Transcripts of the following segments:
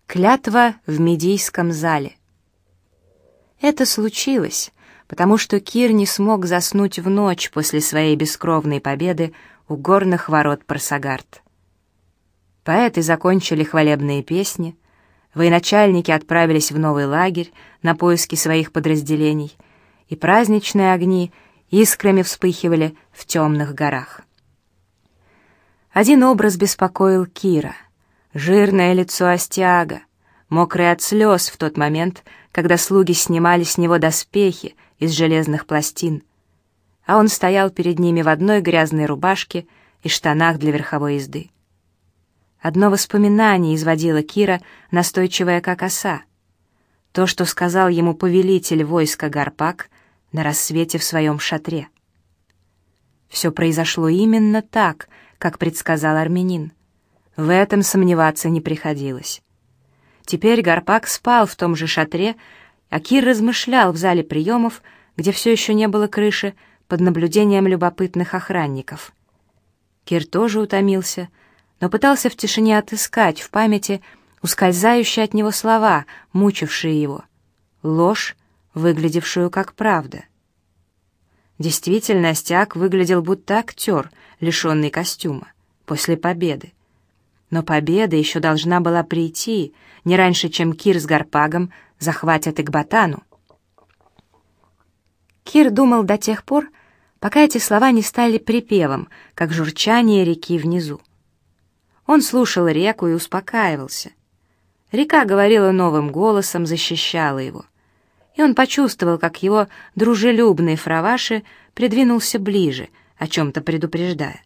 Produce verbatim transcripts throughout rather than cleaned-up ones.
Клятва в Медийском зале. Это случилось, потому что Кир не смог заснуть в ночь после своей бескровной победы у горных ворот Парсагард. Поэты закончили хвалебные песни, военачальники отправились в новый лагерь на поиски своих подразделений, и праздничные огни искрами вспыхивали в темных горах. Один образ беспокоил Кира — жирное лицо Астиага, мокрое от слез в тот момент, когда слуги снимали с него доспехи из железных пластин, а он стоял перед ними в одной грязной рубашке и штанах для верховой езды. Одно воспоминание изводило Кира, настойчивое как оса. То, что сказал ему повелитель войска Гарпак на рассвете в своем шатре. Все произошло именно так, как предсказал армянин. В этом сомневаться не приходилось. Теперь Гарпак спал в том же шатре, а Кир размышлял в зале приемов, где все еще не было крыши, под наблюдением любопытных охранников. Кир тоже утомился, но пытался в тишине отыскать в памяти ускользающие от него слова, мучившие его. Ложь, выглядевшую как правда. Действительно, Астиаг выглядел будто актер, лишенный костюма, после победы. Но победа еще должна была прийти, не раньше, чем Кир с Гарпагом захватят Экбатану. Кир думал до тех пор, пока эти слова не стали припевом, как журчание реки внизу. Он слушал реку и успокаивался. Река говорила новым голосом, защищала его. И он почувствовал, как его дружелюбный Фраваши придвинулся ближе, о чем-то предупреждая.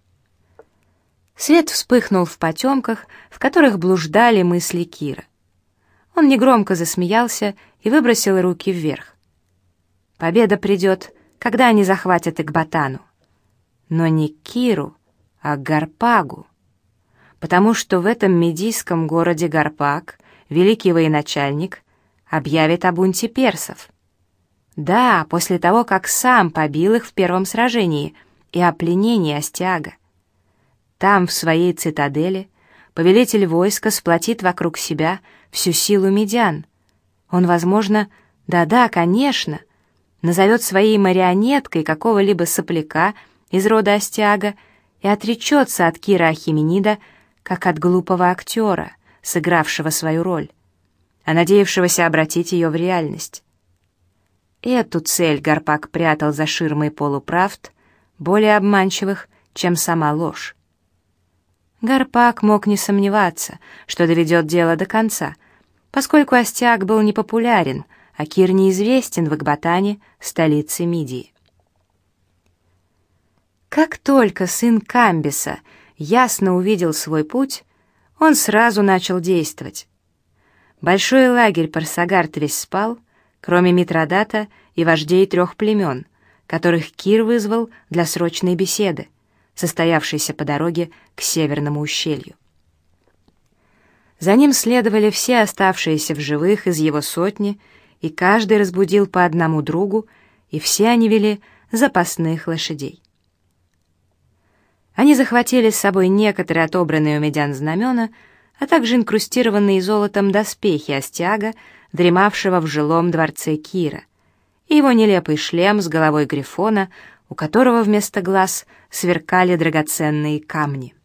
Свет вспыхнул в потемках, в которых блуждали мысли Кира. Он негромко засмеялся и выбросил руки вверх. Победа придет, когда они захватят Экбатану. Но не к Киру, а к Гарпагу. Потому что в этом медийском городе Гарпаг, великий военачальник, объявит о бунте персов. Да, после того, как сам побил их в первом сражении и о пленении Астиага. Там, в своей цитадели, повелитель войска сплотит вокруг себя всю силу медян. Он, возможно, да-да, конечно, назовет своей марионеткой какого-либо сопляка из рода Астиага и отречется от Кира Ахеменида, как от глупого актера, сыгравшего свою роль, а надеявшегося обратить ее в реальность. Эту цель Гарпак прятал за ширмой полуправд, более обманчивых, чем сама ложь. Гарпак мог не сомневаться, что доведет дело до конца, поскольку Астиаг был непопулярен, а Кир неизвестен в Экбатане, столице Мидии. Как только сын Камбиса ясно увидел свой путь, он сразу начал действовать. Большой лагерь Парсагард весь спал, кроме Митродата и вождей трех племен, которых Кир вызвал для срочной беседы, состоявшейся по дороге к северному ущелью. За ним следовали все оставшиеся в живых из его сотни, и каждый разбудил по одному другу, и все они вели запасных лошадей. Они захватили с собой некоторые отобранные у медян знамена, а также инкрустированные золотом доспехи Астиага, дремавшего в жилом дворце Кира, и его нелепый шлем с головой грифона, у которого вместо глаз сверкали драгоценные камни.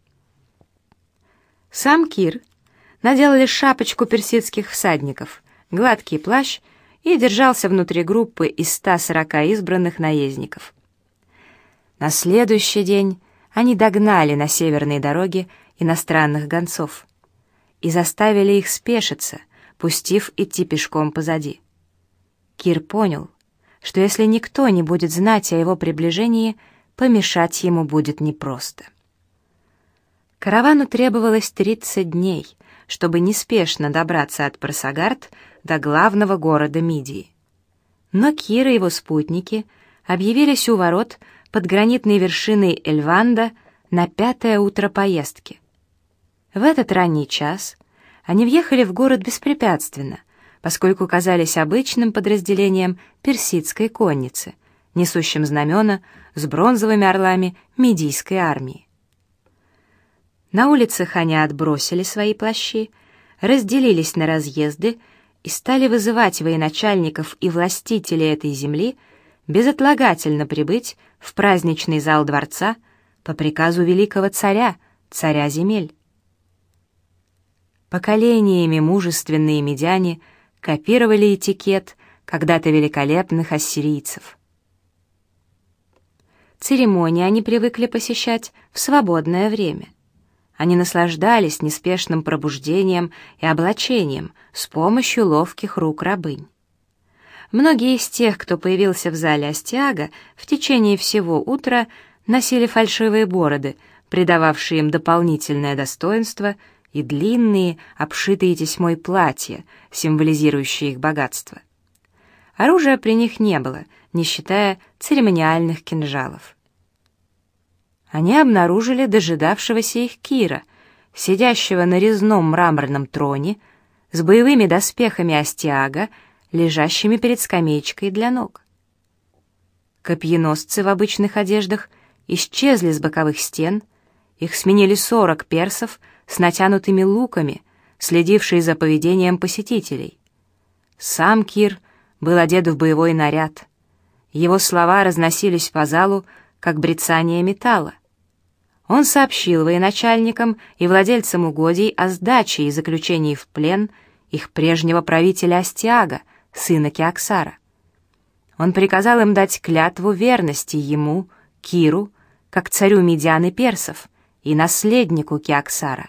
Сам Кир надел лишь шапочку персидских всадников, гладкий плащ и держался внутри группы из ста сорока избранных наездников. На следующий день они догнали на северной дороге иностранных гонцов и заставили их спешиться, пустив идти пешком позади. Кир понял, что если никто не будет знать о его приближении, помешать ему будет непросто. Каравану требовалось тридцать дней, чтобы неспешно добраться от Парсагард до главного города Мидии. Но Кир и его спутники объявились у ворот под гранитной вершиной Эльванда на пятое утро поездки. В этот ранний час они въехали в город беспрепятственно, поскольку казались обычным подразделением персидской конницы, несущим знамена с бронзовыми орлами Медийской армии. На улицах они отбросили свои плащи, разделились на разъезды и стали вызывать военачальников и властителей этой земли безотлагательно прибыть в праздничный зал дворца по приказу великого царя, царя земель. Поколениями мужественные медяне копировали этикет когда-то великолепных ассирийцев. Церемонии они привыкли посещать в свободное время. Они наслаждались неспешным пробуждением и облачением с помощью ловких рук рабынь. Многие из тех, кто появился в зале Астиага, в течение всего утра носили фальшивые бороды, придававшие им дополнительное достоинство, и длинные, обшитые тесьмой платья, символизирующие их богатство. Оружия при них не было, не считая церемониальных кинжалов. Они обнаружили дожидавшегося их Кира, сидящего на резном мраморном троне, с боевыми доспехами Астиага, лежащими перед скамеечкой для ног. Копьеносцы в обычных одеждах исчезли с боковых стен, их сменили сорок персов с натянутыми луками, следившие за поведением посетителей. Сам Кир был одет в боевой наряд. Его слова разносились по залу, как брецание металла. Он сообщил военачальникам и владельцам угодий о сдаче и заключении в плен их прежнего правителя Астиага, сына Кеоксара. Он приказал им дать клятву верности ему, Киру, как царю медян и персов и наследнику Кеоксара.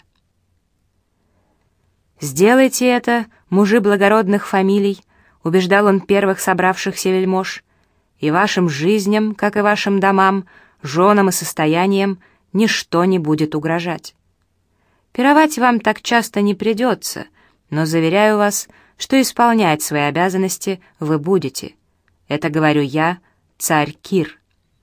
«Сделайте это, мужи благородных фамилий», — убеждал он первых собравшихся вельмож, «и вашим жизням, как и вашим домам, женам и состояниям, ничто не будет угрожать. Пировать вам так часто не придется, но заверяю вас, что исполнять свои обязанности вы будете. Это говорю я, царь Кир».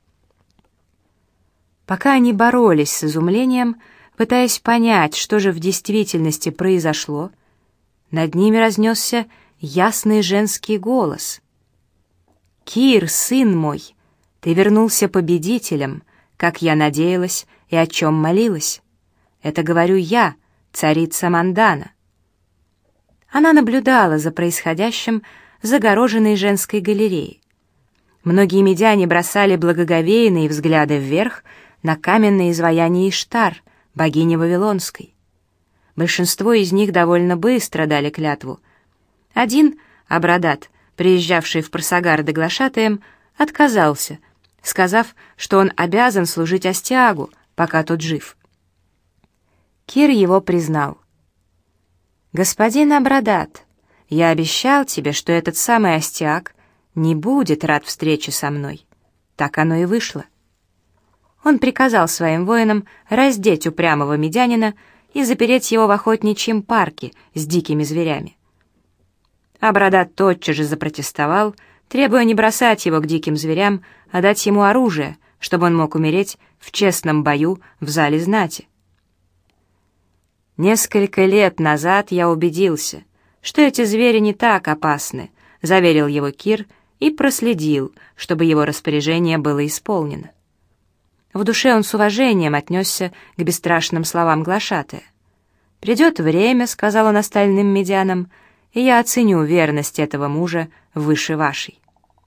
Пока они боролись с изумлением, пытаясь понять, что же в действительности произошло, над ними разнесся ясный женский голос. «Кир, сын мой, ты вернулся победителем, как я надеялась и о чем молилась. Это говорю я, царица Мандана». Она наблюдала за происходящим в загороженной женской галерее. Многие медяне бросали благоговейные взгляды вверх на каменное изваяние Иштар, богини Вавилонской. Большинство из них довольно быстро дали клятву. Один, Абрадат, приезжавший в Парсагар доглашатаем, отказался, сказав, что он обязан служить Астиагу, пока тот жив. Кир его признал. «Господин Абрадат, я обещал тебе, что этот самый Астиаг не будет рад встрече со мной. Так оно и вышло». Он приказал своим воинам раздеть упрямого медянина и запереть его в охотничьем парке с дикими зверями. Абрадат тотчас же запротестовал, требуя не бросать его к диким зверям, а дать ему оружие, чтобы он мог умереть в честном бою в зале знати. «Несколько лет назад я убедился, что эти звери не так опасны», — заверил его Кир и проследил, чтобы его распоряжение было исполнено. В душе он с уважением отнесся к бесстрашным словам глашатая. «Придет время, — сказал он остальным медянам, — и я оценю верность этого мужа выше вашей».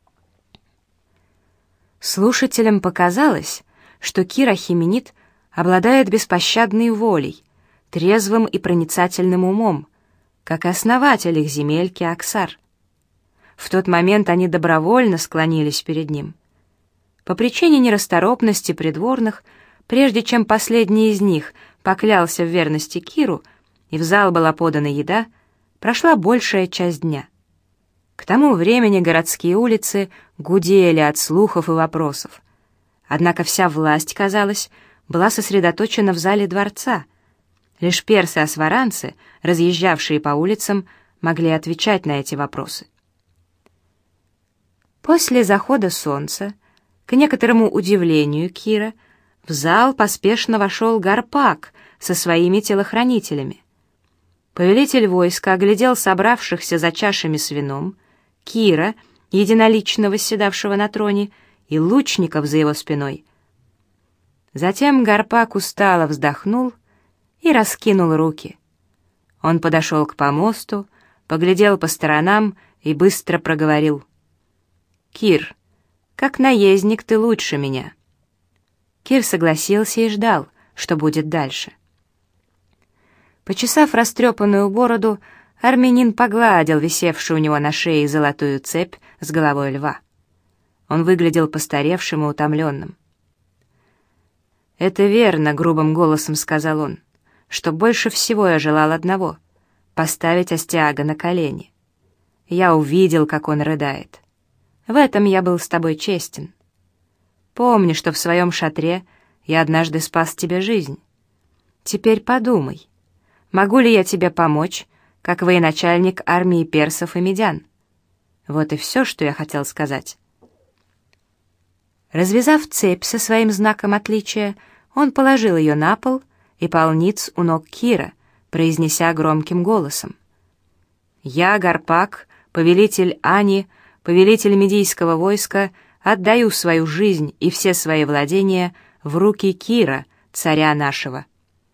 Слушателям показалось, что Кир Ахеменид обладает беспощадной волей, трезвым и проницательным умом, как и основатель их земель Кеоксар. В тот момент они добровольно склонились перед ним. По причине нерасторопности придворных, прежде чем последний из них поклялся в верности Киру, и в зал была подана еда, прошла большая часть дня. К тому времени городские улицы гудели от слухов и вопросов. Однако вся власть, казалось, была сосредоточена в зале дворца. Лишь персы-осваранцы, разъезжавшие по улицам, могли отвечать на эти вопросы. После захода солнца, к некоторому удивлению Кира, в зал поспешно вошел Гарпак со своими телохранителями. Повелитель войска оглядел собравшихся за чашами с вином, Кира, единолично восседавшего на троне, и лучников за его спиной. Затем Гарпак устало вздохнул и раскинул руки. Он подошел к помосту, поглядел по сторонам и быстро проговорил: «Кир, как наездник ты лучше меня». Кир согласился и ждал, что будет дальше. Почесав растрепанную бороду, армянин погладил висевшую у него на шее золотую цепь с головой льва. Он выглядел постаревшим и утомленным. «Это верно», — грубым голосом сказал он, — «что больше всего я желал одного — поставить Астиага на колени. Я увидел, как он рыдает. В этом я был с тобой честен. Помни, что в своем шатре я однажды спас тебе жизнь. Теперь подумай, могу ли я тебе помочь, как военачальник армии персов и медян? Вот и все, что я хотел сказать». Развязав цепь со своим знаком отличия, он положил ее на пол и пал ниц у ног Кира, произнеся громким голосом: «Я, Гарпак, повелитель Ани, повелитель медийского войска, отдаю свою жизнь и все свои владения в руки Кира, царя нашего».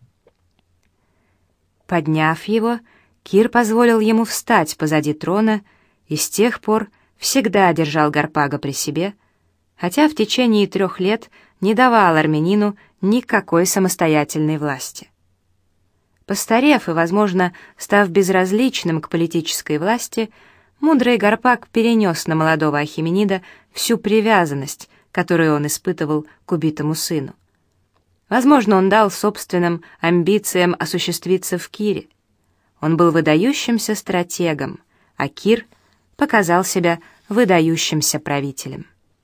Подняв его, Кир позволил ему встать позади трона и с тех пор всегда держал Гарпага при себе, хотя в течение трех лет не давал армянину никакой самостоятельной власти. Постарев и, возможно, став безразличным к политической власти, мудрый Гарпаг перенес на молодого Ахеменида всю привязанность, которую он испытывал к убитому сыну. Возможно, он дал собственным амбициям осуществиться в Кире. Он был выдающимся стратегом, а Кир показал себя выдающимся правителем.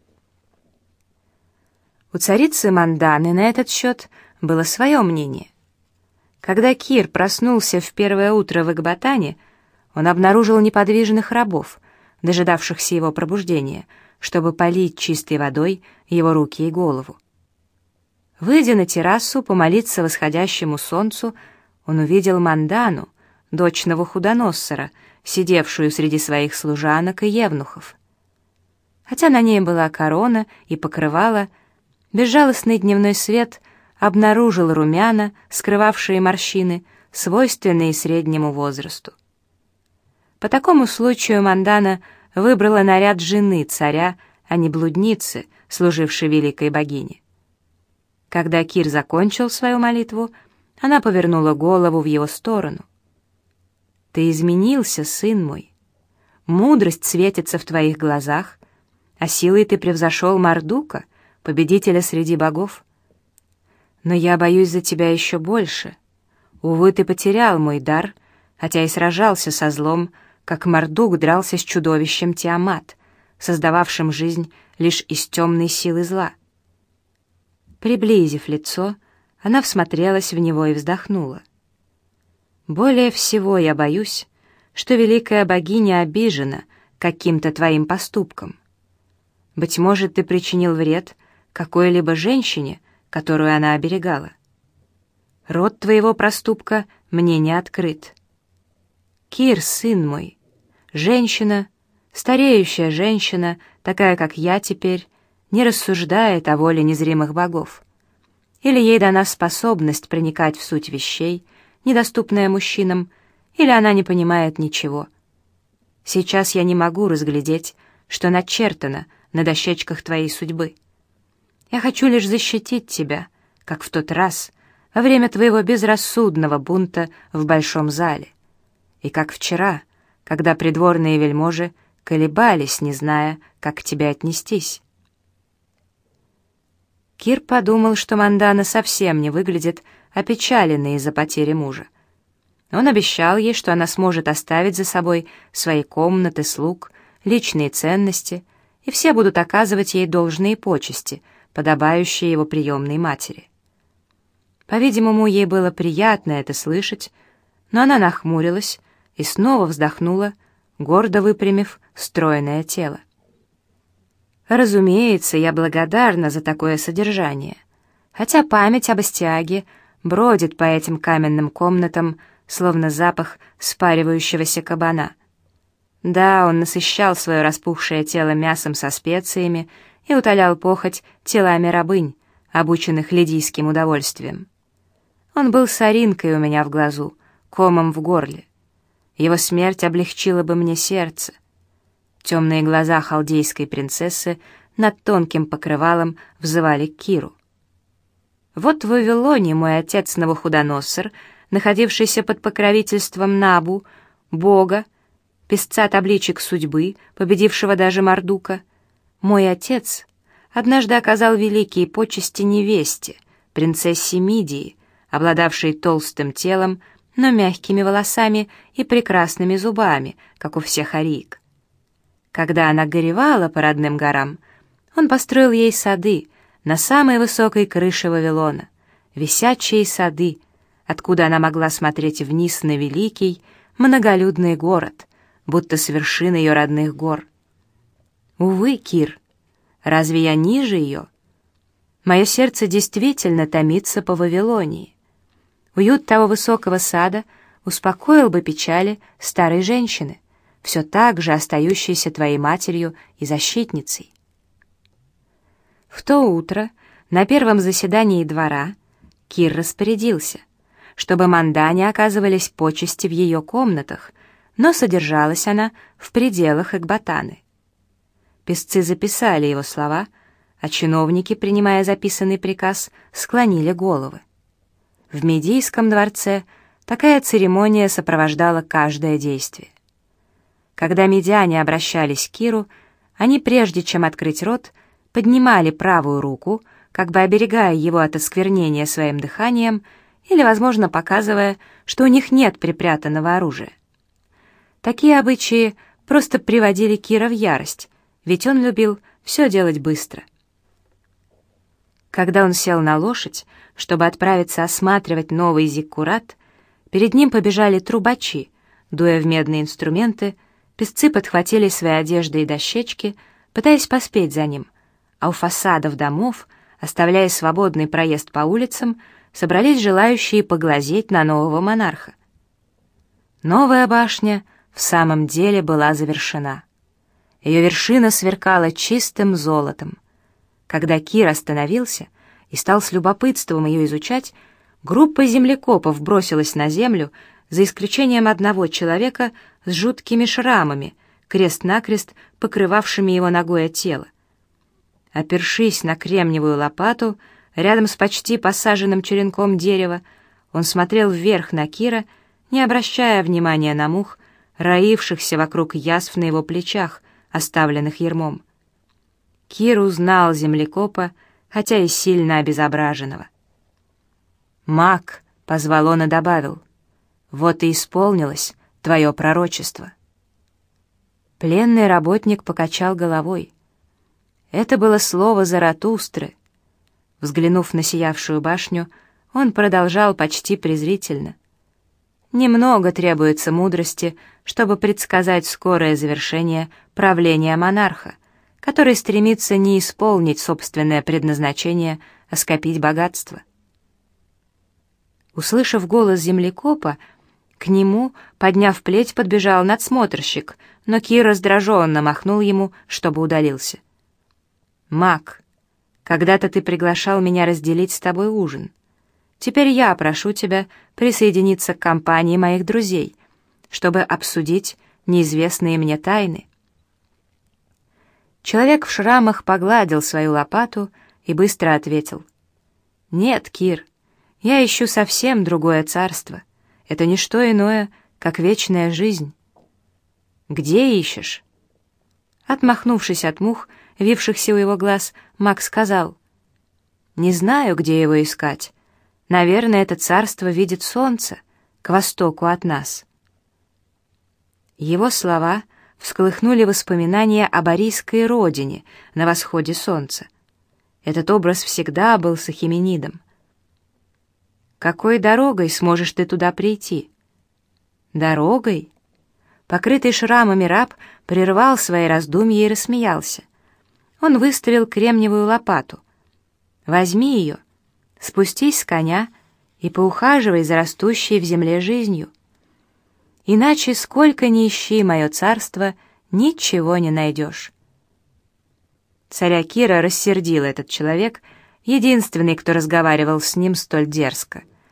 У царицы Манданы на этот счет было свое мнение. Когда Кир проснулся в первое утро в Экбатане, он обнаружил неподвижных рабов, дожидавшихся его пробуждения, чтобы полить чистой водой его руки и голову. Выйдя на террасу помолиться восходящему солнцу, он увидел Мандану, дочь Навуходоносора, сидевшую среди своих служанок и евнухов. Хотя на ней была корона и покрывало, безжалостный дневной свет обнаружил румяна, скрывавшие морщины, свойственные среднему возрасту. По такому случаю Мандана выбрала наряд жены царя, а не блудницы, служившей великой богине. Когда Кир закончил свою молитву, она повернула голову в его сторону. «Ты изменился, сын мой. Мудрость светится в твоих глазах, а силой ты превзошел Мардука, победителя среди богов. Но я боюсь за тебя еще больше. Увы, ты потерял мой дар, хотя и сражался со злом, как Мардук дрался с чудовищем Тиамат, создававшим жизнь лишь из темной силы зла». Приблизив лицо, она всмотрелась в него и вздохнула. «Более всего я боюсь, что великая богиня обижена каким-то твоим поступком. Быть может, ты причинил вред какой-либо женщине, которую она оберегала. Род твоего проступка мне не открыт. Кир, сын мой, женщина, стареющая женщина, такая, как я теперь, не рассуждает о воле незримых богов. Или ей дана способность проникать в суть вещей, недоступная мужчинам, или она не понимает ничего. Сейчас я не могу разглядеть, что начертано на дощечках твоей судьбы. Я хочу лишь защитить тебя, как в тот раз, во время твоего безрассудного бунта в большом зале, и как вчера, когда придворные вельможи колебались, не зная, как к тебе отнестись». Кир подумал, что Мандана совсем не выглядит опечаленной из-за потери мужа. Он обещал ей, что она сможет оставить за собой свои комнаты, слуг, личные ценности, и все будут оказывать ей должные почести, подобающие его приемной матери. По-видимому, ей было приятно это слышать, но она нахмурилась и снова вздохнула, гордо выпрямив стройное тело. «Разумеется, я благодарна за такое содержание, хотя память об Астиаге бродит по этим каменным комнатам, словно запах спаривающегося кабана. Да, он насыщал свое распухшее тело мясом со специями и утолял похоть телами рабынь, обученных лидийским удовольствием. Он был соринкой у меня в глазу, комом в горле. Его смерть облегчила бы мне сердце. Темные глаза халдейской принцессы над тонким покрывалом взывали к Киру. Вот в Вавилоне мой отец Навуходоносор, находившийся под покровительством Набу, бога, писца табличек судьбы, победившего даже Мардука, мой отец однажды оказал великие почести невесте, принцессе Мидии, обладавшей толстым телом, но мягкими волосами и прекрасными зубами, как у всех ариек. Когда она горевала по родным горам, он построил ей сады на самой высокой крыше Вавилона, висячие сады, откуда она могла смотреть вниз на великий, многолюдный город, будто с вершины ее родных гор. Увы, Кир, разве я ниже ее? Мое сердце действительно томится по Вавилонии. Уют того высокого сада успокоил бы печали старой женщины, все так же остающейся твоей матерью и защитницей. В то утро на первом заседании двора Кир распорядился, чтобы Мандане оказывались почести в ее комнатах, но содержалась она в пределах Экбатаны. Песцы записали его слова, а чиновники, принимая записанный приказ, склонили головы. В Медийском дворце такая церемония сопровождала каждое действие. Когда медиане обращались к Киру, они, прежде чем открыть рот, поднимали правую руку, как бы оберегая его от осквернения своим дыханием или, возможно, показывая, что у них нет припрятанного оружия. Такие обычаи просто приводили Кира в ярость, ведь он любил все делать быстро. Когда он сел на лошадь, чтобы отправиться осматривать новый зиккурат, перед ним побежали трубачи, дуя в медные инструменты, песцы подхватили свои одежды и дощечки, пытаясь поспеть за ним, а у фасадов домов, оставляя свободный проезд по улицам, собрались желающие поглазеть на нового монарха. Новая башня в самом деле была завершена. Ее вершина сверкала чистым золотом. Когда Кир остановился и стал с любопытством ее изучать, группа землекопов бросилась на землю, за исключением одного человека с жуткими шрамами, крест-накрест покрывавшими его нагое тело. Опершись на кремниевую лопату, рядом с почти посаженным черенком дерева, он смотрел вверх на Кира, не обращая внимания на мух, роившихся вокруг язв на его плечах, оставленных ермом. Кир узнал землекопа, хотя и сильно обезображенного. «Маг», — позвал он и добавил, — «вот и исполнилось твое пророчество». Пленный работник покачал головой. Это было слово Заратустры. Взглянув на сиявшую башню, он продолжал почти презрительно. Немного требуется мудрости, чтобы предсказать скорое завершение правления монарха, который стремится не исполнить собственное предназначение, а скопить богатство. Услышав голос землекопа, к нему, подняв плеть, подбежал надсмотрщик, но Кир раздраженно махнул ему, чтобы удалился. «Маг, когда-то ты приглашал меня разделить с тобой ужин. Теперь я прошу тебя присоединиться к компании моих друзей, чтобы обсудить неизвестные мне тайны». Человек в шрамах погладил свою лопату и быстро ответил: «Нет, Кир, я ищу совсем другое царство. Это не что иное, как вечная жизнь». «Где ищешь?» Отмахнувшись от мух, вившихся у его глаз, маг сказал: «Не знаю, где его искать. Наверное, это царство видит солнце к востоку от нас». Его слова всколыхнули воспоминания об арийской родине на восходе солнца. Этот образ всегда был с Ахименидом. «Какой дорогой сможешь ты туда прийти?» «Дорогой?» Покрытый шрамами раб прервал свои раздумья и рассмеялся. Он выставил кремниевую лопату. «Возьми ее, спустись с коня и поухаживай за растущей в земле жизнью. Иначе, сколько ни ищи мое царство, ничего не найдешь». Царя Кира рассердил этот человек, единственный, кто разговаривал с ним столь дерзко.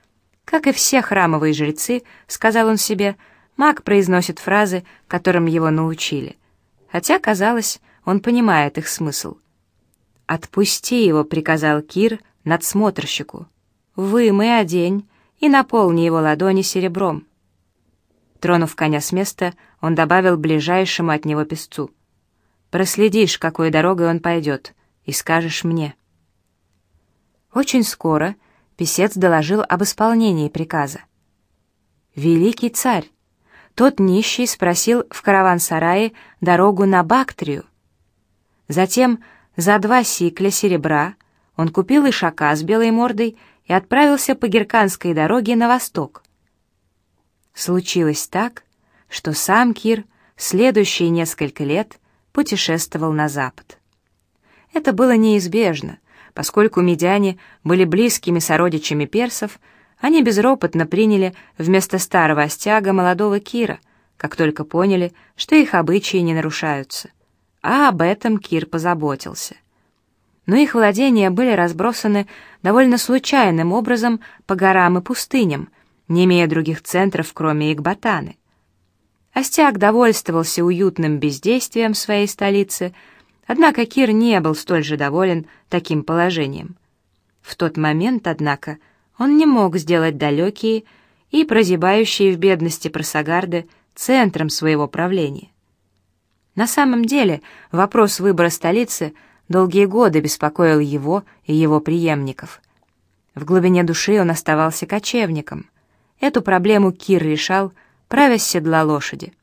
Как и все храмовые жрецы, сказал он себе, маг произносит фразы, которым его научили. Хотя, казалось, он понимает их смысл. «Отпусти его», — приказал Кир надсмотрщику. «Вымой, одень и наполни его ладони серебром». Тронув коня с места, он добавил ближайшему от него песцу: «Проследишь, какой дорогой он пойдет, и скажешь мне». Очень скоро песец доложил об исполнении приказа. «Великий царь, тот нищий спросил в караван-сарае дорогу на Бактрию. Затем за два сикля серебра он купил ишака с белой мордой и отправился по Герканской дороге на восток». Случилось так, что сам Кир следующие несколько лет путешествовал на запад. Это было неизбежно, поскольку медяне были близкими сородичами персов, они безропотно приняли вместо старого остяга молодого Кира, как только поняли, что их обычаи не нарушаются. А об этом Кир позаботился. Но их владения были разбросаны довольно случайным образом по горам и пустыням, не имея других центров, кроме Экбатаны. Остяг довольствовался уютным бездействием своей столицы, однако Кир не был столь же доволен таким положением. В тот момент, однако, он не мог сделать далекие и прозябающие в бедности просагарды центром своего правления. На самом деле, вопрос выбора столицы долгие годы беспокоил его и его преемников. В глубине души он оставался кочевником. Эту проблему Кир решал, правя с седла лошади.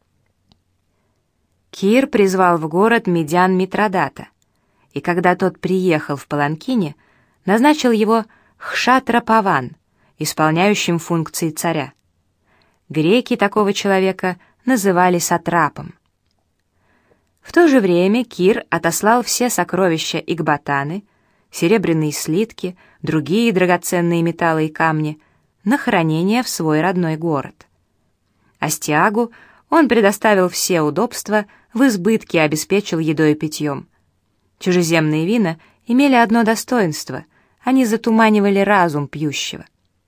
Кир призвал в город медян Митродата, и когда тот приехал в паланкине, назначил его Хшатра-Паван, исполняющим функции царя. Греки такого человека называли сатрапом. В то же время Кир отослал все сокровища Экбатаны, серебряные слитки, другие драгоценные металлы и камни на хранение в свой родной город. Астиагу он предоставил все удобства, в избытке обеспечил едой и питьем. Чужеземные вина имели одно достоинство — они затуманивали разум пьющего.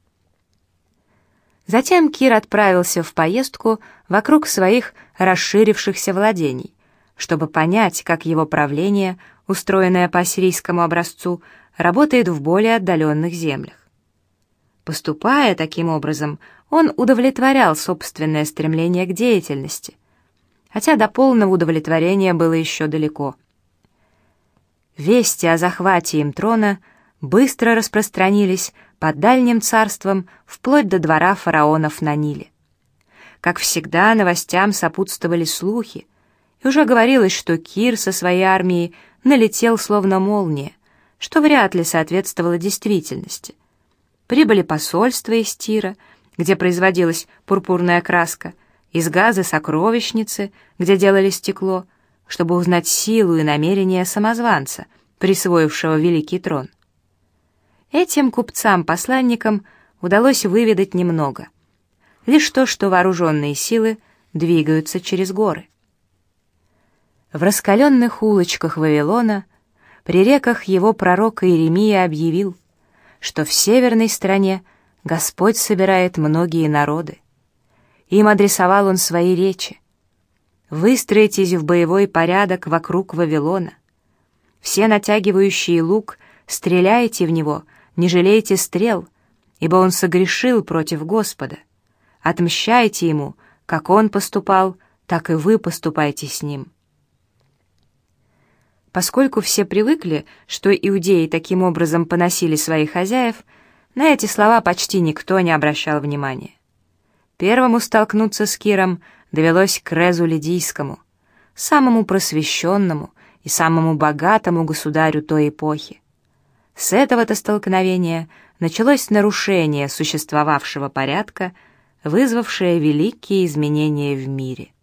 Затем Кир отправился в поездку вокруг своих расширившихся владений, чтобы понять, как его правление, устроенное по ассирийскому образцу, работает в более отдаленных землях. Поступая таким образом, он удовлетворял собственное стремление к деятельности, хотя до полного удовлетворения было еще далеко. Вести о захвате им трона быстро распространились по дальним царствам вплоть до двора фараонов на Ниле. Как всегда, новостям сопутствовали слухи, и уже говорилось, что Кир со своей армией налетел словно молния, что вряд ли соответствовало действительности. Прибыли посольства из Тира, где производилась пурпурная краска, из Газы сокровищницы, где делали стекло, чтобы узнать силу и намерения самозванца, присвоившего великий трон. Этим купцам-посланникам удалось выведать немного, лишь то, что вооруженные силы двигаются через горы. В раскаленных улочках Вавилона, при реках его пророк Иеремия объявил, что в северной стране Господь собирает многие народы. Им адресовал он свои речи. «Выстроитесь в боевой порядок вокруг Вавилона. Все натягивающие лук, стреляйте в него, не жалейте стрел, ибо он согрешил против Господа. Отмщайте ему, как он поступал, так и вы поступайте с ним». Поскольку все привыкли, что иудеи таким образом поносили своих хозяев, на эти слова почти никто не обращал внимания. Первому столкнуться с Киром довелось Крезу Лидийскому, самому просвещенному и самому богатому государю той эпохи. С этого-то столкновения началось нарушение существовавшего порядка, вызвавшее великие изменения в мире.